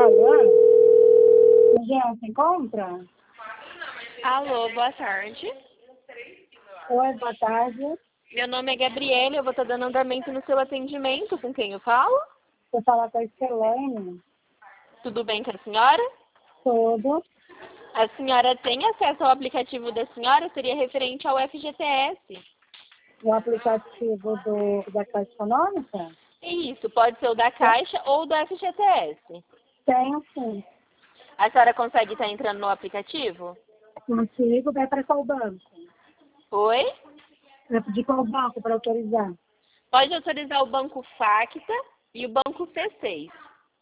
Alô? Jean, se encontra? Alô, boa tarde. Oi, boa tarde. Meu nome é Gabriela, eu vou estar dando andamento no seu atendimento. Com quem eu falo? Vou falar com a Estelane. Tudo bem com a senhora? Tudo. A senhora tem acesso ao aplicativo da senhora? Seria referente ao FGTS. O aplicativo da Caixa Econômica? Isso, pode ser o da Caixa ou do FGTS. Tenho sim. A senhora consegue estar entrando no aplicativo? Consigo, vai para qual banco? Oi? Vai pedir qual banco para autorizar? Pode autorizar o Banco Facta e o Banco C6.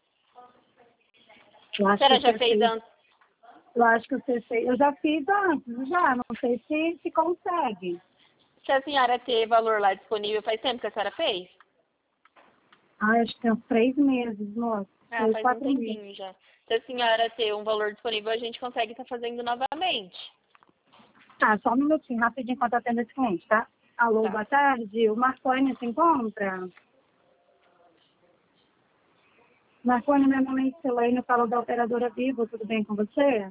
Eu A acho senhora que o já fez C6, antes? eu acho que o C6, eu já fiz antes, já, não sei se consegue. Se a senhora ter valor lá disponível, faz tempo que a senhora fez? Acho que tem uns 3 meses, moço. Ah, 3, faz um 4 meses. tempinho já. Se a senhora ter um valor disponível, a gente consegue estar fazendo novamente. Tá, só um minutinho, rapidinho, enquanto eu atendo esse cliente, tá? Alô, Tá. boa tarde. O Marconi se encontra? Marconi, meu nome é Estelane, eu falo da operadora Vivo, tudo bem com você?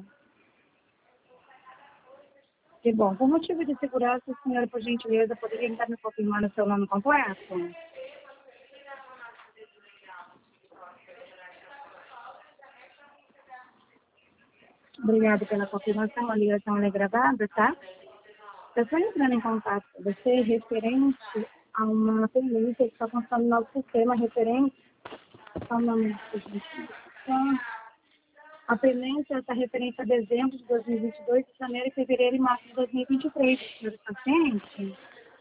Que bom. Por motivo de segurança, senhora, por gentileza, poderia estar me confirmando o seu nome completo? Obrigada pela confirmação, a ligação é gravada, tá? Eu estou entrando em contato com você referente a uma pendência que está constando no nosso sistema, referente ao nome do serviço. A pendência está referente a dezembro de 2022, janeiro, fevereiro e março de 2023. Senhor paciente?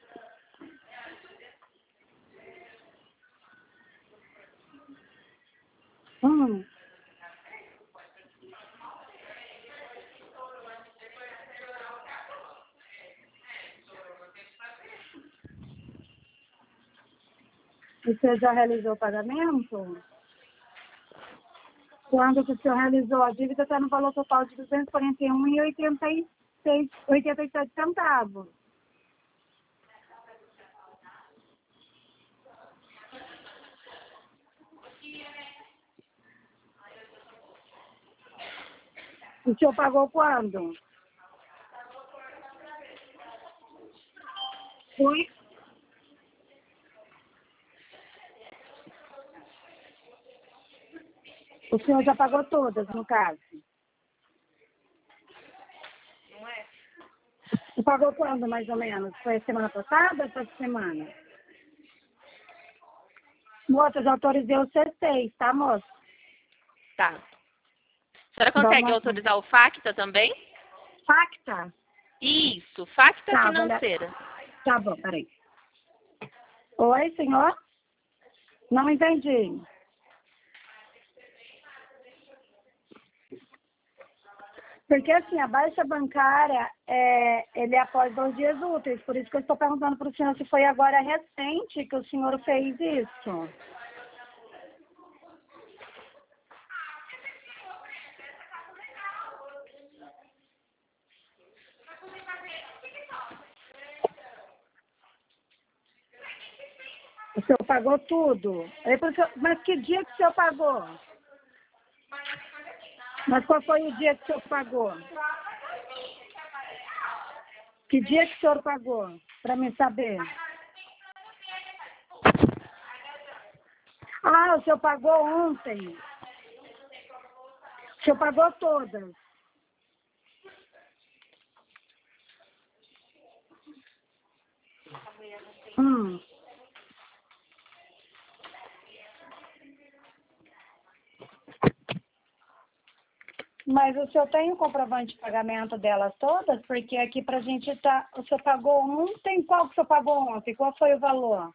Hum. Você já realizou o pagamento? Quando que o senhor realizou a dívida, está no valor total de R$ 241,87 centavos. O senhor pagou quando? Foi? O senhor já pagou todas, no caso? Não é? E pagou quando, mais ou menos? Foi a semana passada ou essa semana? Moça, eu já autorizei o C6, tá, moça? Tá. A senhora consegue Vamos. autorizar o Facta também? Facta? Isso, Facta Tá, Financeira. tá bom, peraí. Oi, senhor? Não entendi. Porque, assim, a baixa bancária, ele é após 2 dias úteis. Por isso que eu estou perguntando para o senhor se foi agora recente que o senhor fez isso. O senhor pagou tudo? Mas que dia que o senhor pagou? Mas qual foi o dia que o senhor pagou? Que dia que o senhor pagou? Para mim saber. Ah, o senhor pagou ontem. O senhor pagou todas. Hum. Mas o senhor tem o comprovante de pagamento delas todas? Porque aqui pra gente tá. O senhor pagou ontem? Qual que o senhor pagou ontem? Qual foi o valor?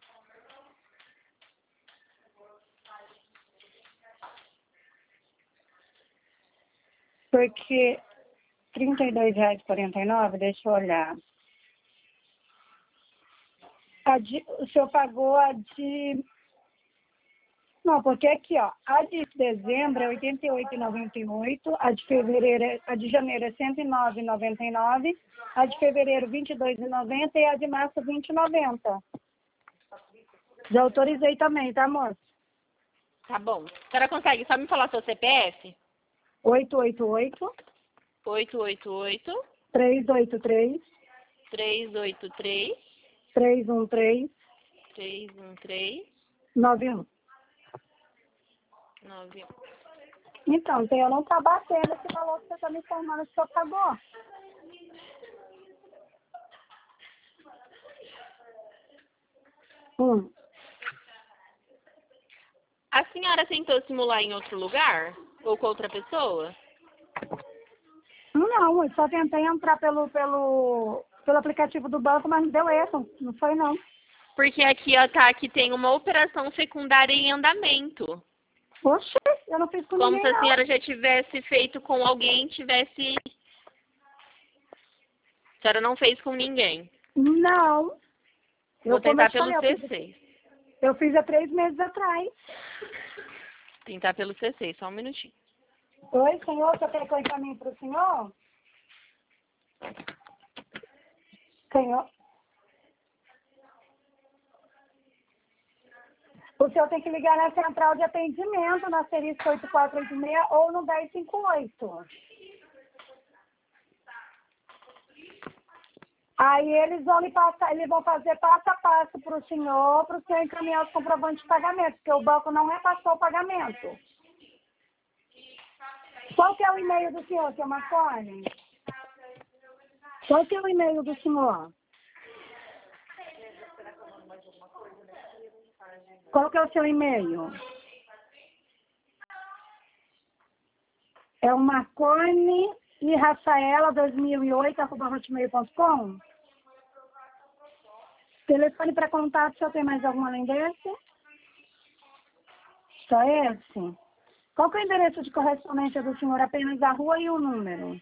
Porque R$ 32,49, deixa eu olhar. O senhor pagou a de. Não, porque aqui, ó, a de dezembro é R$ 88,98, a de fevereiro, a de janeiro é R$ 109,99, a de fevereiro R$ 22,90 e a de março R$ 20,90. Já autorizei também, tá, moça? Tá bom. A senhora consegue só me falar seu CPF? 888 888 383 383 313 313 91. 91. Então, eu não tá batendo esse valor que você está me informando que o senhor pagou. A senhora tentou simular em outro lugar? Ou com outra pessoa? Não, eu só tentei entrar pelo aplicativo do banco, mas não deu erro. Não foi, não. Porque aqui, ó, tá, que tem uma operação secundária em andamento. Oxe, eu não fiz com Como ninguém, se a não. senhora já tivesse feito com alguém, tivesse... A senhora não fez com ninguém. Não. Vou Como eu tentar te pelo falei, C6. eu fiz há 3 meses atrás. Tentar pelo C6, só um minutinho. Oi, senhor, você quer que eu encaminhe para o senhor? Senhor? O senhor tem que ligar na central de atendimento, na asterisco 8486 ou no 1058. Aí eles vão lhe passar, eles vão fazer passo a passo para o senhor encaminhar os comprovantes de pagamento, porque o banco não repassou o pagamento. Qual que é o e-mail do senhor, seu Marconi? Qual que é o e-mail do senhor? Qual que é o seu e-mail? É o Marconi e Rafaela 2008@hotmail.com. Telefone para contato, se eu tenho mais algum além desse? Só esse? Qual que é o endereço de correspondência do senhor? Apenas a rua e o número.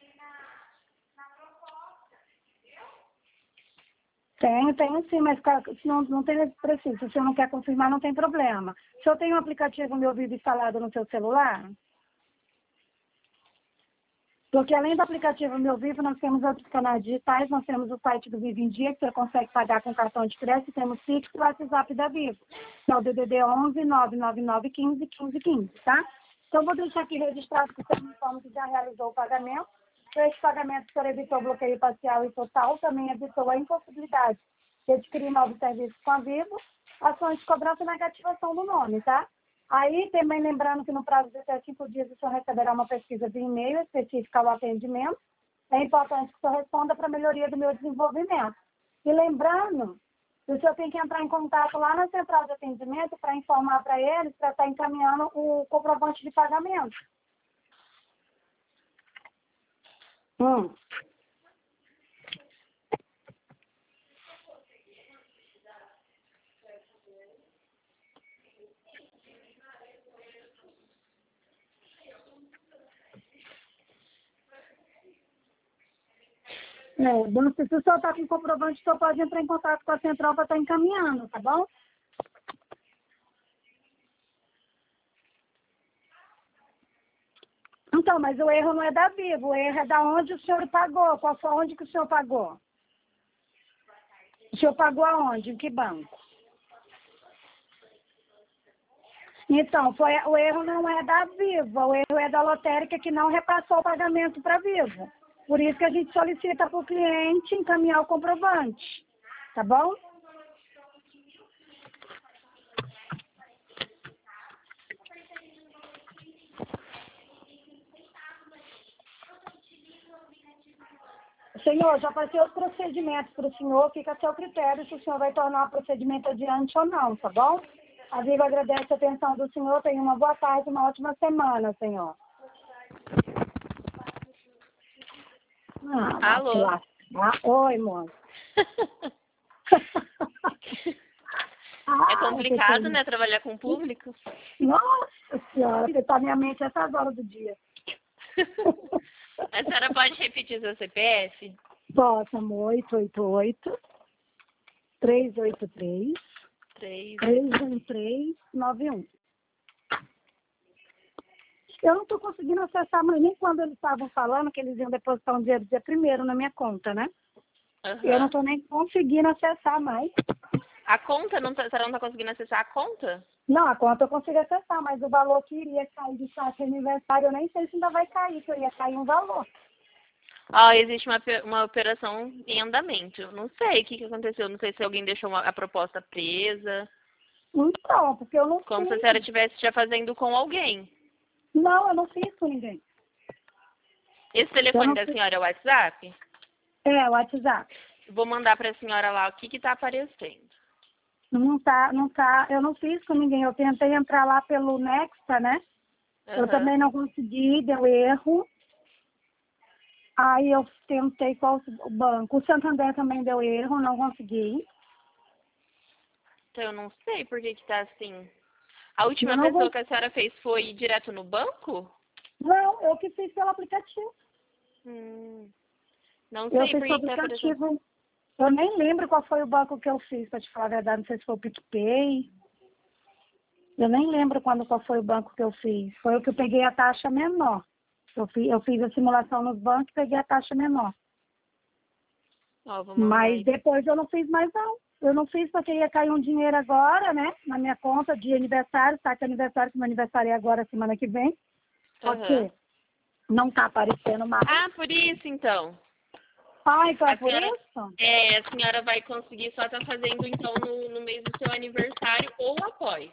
Tenho sim, mas se não tem preciso. Se o senhor não quer confirmar, não tem problema. O senhor tem um aplicativo Meu Vivo instalado no seu celular? Porque além do aplicativo Meu Vivo, nós temos outros canais digitais, nós temos o site do Vivo em Dia, que você consegue pagar com cartão de crédito, temos Pix e o WhatsApp da Vivo, que é o DDD 11 999 15 15 15, tá? Então, vou deixar aqui registrado que você me informa que já realizou o pagamento. Esse pagamento, o senhor evitou bloqueio parcial e total, também evitou a impossibilidade de adquirir novos serviços com a Vivo, ações de cobrança e negativação do nome, tá? Aí, também lembrando que no prazo de até 5 dias o senhor receberá uma pesquisa de e-mail específica ao atendimento. É importante que o senhor responda para a melhoria do meu desenvolvimento. E lembrando que o senhor tem que entrar em contato lá na central de atendimento para informar para eles, para estar encaminhando o comprovante de pagamento. Bom, se o senhor está com comprovante, o senhor pode entrar em contato com a central para estar encaminhando, tá bom? Então, mas o erro não é da Vivo, o erro é da onde o senhor pagou. Qual foi onde que o senhor pagou? O senhor pagou aonde? Em que banco? Então, o erro não é da Vivo, o erro é da lotérica que não repassou o pagamento para a Vivo. Por isso que a gente solicita para o cliente encaminhar o comprovante, tá bom? Senhor, já passei os procedimentos para o senhor, fica a seu critério se o senhor vai tornar o procedimento adiante ou não, tá bom? A Vivo agradece a atenção do senhor, tenha uma boa tarde, uma ótima semana, senhor. Alô? Oi, moço. É complicado, né, trabalhar com o público? Nossa senhora, você tá na minha mente essas horas do dia. A senhora pode repetir seu CPF? Posso, amor, 888 383 31391. Eu não estou conseguindo acessar, mas nem quando eles estavam falando que eles iam depositar um dinheiro dia 1º na minha conta, né? Uhum. Eu não estou nem conseguindo acessar mais. A conta, não tá, a senhora não tá conseguindo acessar a conta? Não, a conta eu consigo acessar, mas o valor que iria cair do saque aniversário, eu nem sei se ainda vai cair, que eu ia cair um valor. Ó, existe uma operação em andamento. Não sei o que aconteceu. Não sei se alguém deixou a proposta presa. Então, porque eu não Como se a fiz. senhora estivesse já fazendo com alguém. Não, eu não fiz com ninguém. Esse Eu telefone não da fiz. senhora é o WhatsApp? É, o WhatsApp. Vou mandar para a senhora lá o que tá aparecendo. Não tá. Eu não fiz com ninguém. Eu tentei entrar lá pelo Nexta, né? Eu Aham. também não consegui, deu erro. Aí eu tentei qual o banco. O Santander também deu erro, não consegui. Então eu não sei por que tá assim. A Eu última não pessoa vou. que a senhora fez foi direto no banco? Não, eu que fiz pelo aplicativo. Hum, não Eu sei fiz por pelo que tá aparecendo. aplicativo. Eu nem lembro qual foi o banco que eu fiz, pra te falar a verdade. Não sei se foi o PicPay. Eu nem lembro qual foi o banco que eu fiz. Foi o que eu peguei a taxa menor. Eu fiz a simulação nos bancos e peguei a taxa menor. Ó, vou mandar Mas aí. depois eu não fiz mais não. Eu não fiz porque ia cair um dinheiro agora, né? Na minha conta de aniversário, saque aniversário, que meu aniversário é agora, semana que vem. Só Aham. que não tá aparecendo mais. Ah, por isso então. Ah, então é A por senhora, isso? a senhora vai conseguir só estar fazendo então no mês do seu aniversário ou após.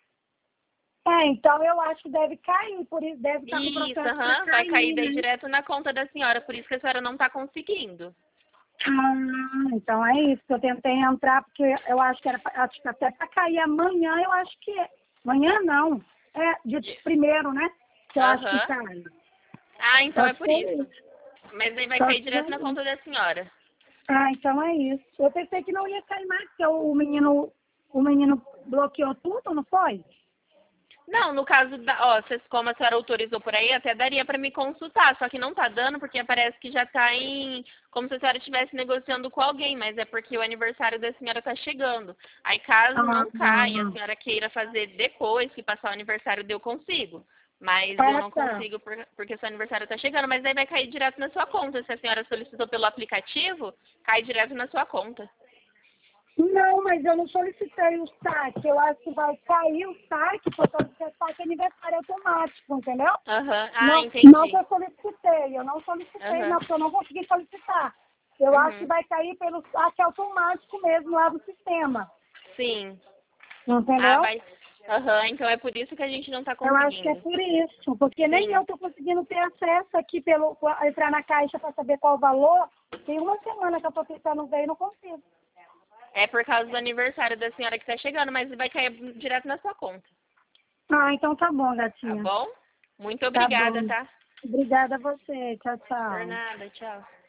É, então eu acho que deve cair, por isso deve estar com o Isso, processo para aham, vai cair cair, daí né? direto na conta da senhora, por isso que a senhora não está conseguindo. Então é isso, que eu tentei entrar, porque eu acho que acho que até para cair amanhã, eu acho que é. Amanhã não. É, dia primeiro, né? Que eu acho que Aham. cai. Ah, então Só é se por for isso. isso. Mas aí vai Só cair se for direto na isso. conta da senhora. Então é isso. Eu pensei que não ia cair mais, porque o menino bloqueou tudo, não foi? Não, no caso da, ó, como a senhora autorizou por aí, até daria para me consultar, só que não tá dando porque parece que já tá em, como se a senhora estivesse negociando com alguém, mas é porque o aniversário da senhora tá chegando. Aí caso Ah, não caia, a senhora queira fazer depois que passar o aniversário, eu consigo. Mas eu não tá. consigo porque seu aniversário tá chegando, mas aí vai cair direto na sua conta. Se a senhora solicitou pelo aplicativo, cai direto na sua conta. Não, mas eu não solicitei o saque. Eu acho que vai cair o saque, porque o saque é aniversário automático, entendeu? Aham. Ah, Não que entendi. eu solicitei. Eu não solicitei, não, Aham. porque eu não consegui solicitar. Eu acho que Uhum. vai cair pelo saque automático mesmo lá do sistema. Sim. Ah, Entendeu? vai. Aham, então é por isso que a gente não tá Eu acho que é conseguindo. por isso, porque nem eu Sim. estou conseguindo ter acesso aqui pelo entrar na caixa para saber qual o valor. Tem uma semana que eu estou tentando ver e não consigo. É por causa do aniversário da senhora que tá chegando, mas vai cair direto na sua conta. Então tá bom, Tá gatinha. bom? Muito Tá obrigada, bom. tá? Obrigada a você. Tchau, Por tchau. nada, tchau.